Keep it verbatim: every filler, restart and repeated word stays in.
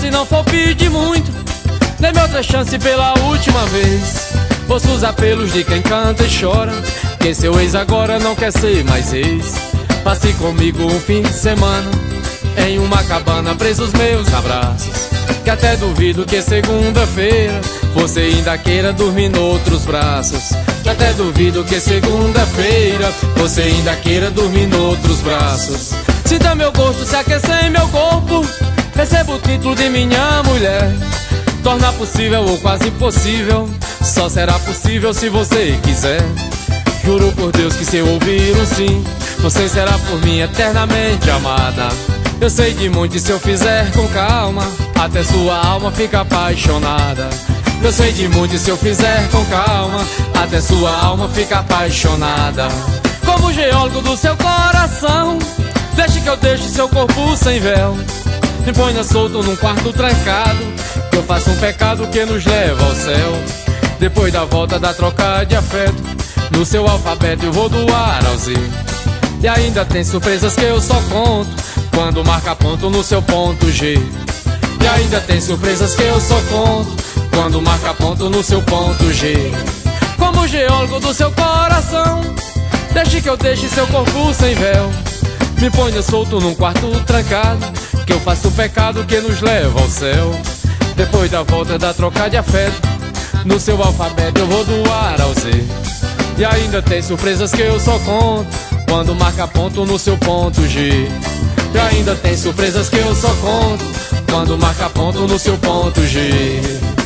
se não for pedir muito, dê-me outra chance pela última vez. Ouço os apelos de quem canta e chora, que seu ex agora não quer ser mais ex. Passe comigo um fim de semana em uma cabana, presos meus abraços, que até duvido que segunda-feira você ainda queira dormir noutros braços. Que até duvido que segunda-feira você ainda queira dormir noutros braços. Sinta meu gosto se aquecer em meu corpo, receba o título de minha mulher. Torna possível ou quase impossível, só será possível se você quiser. Juro por Deus que se eu ouvir um sim, você será por mim eternamente amada. Eu sei de muito e se eu fizer com calma, até sua alma fica apaixonada. Eu sei de muito e se eu fizer com calma, até sua alma fica apaixonada. Como geólogo do seu coração, deixe que eu deixe seu corpo sem véu. Me ponha solto num quarto trancado, que eu faço um pecado que nos leva ao céu. Depois da volta da troca de afeto, no seu alfabeto eu vou do A ao Z. E ainda tem surpresas que eu só conto quando marca ponto no seu ponto G. E ainda tem surpresas que eu só conto quando marca ponto no seu ponto G. Como geólogo do seu coração, deixe que eu deixe seu corpo sem véu. Me ponha solto num quarto trancado, que eu faço o pecado que nos leva ao céu. Depois da volta da troca de afeto, no seu alfabeto eu vou do A ao Z. E ainda tem surpresas que eu só conto quando marca ponto no seu ponto G. E ainda tem surpresas que eu só conto quando marca ponto no seu ponto G.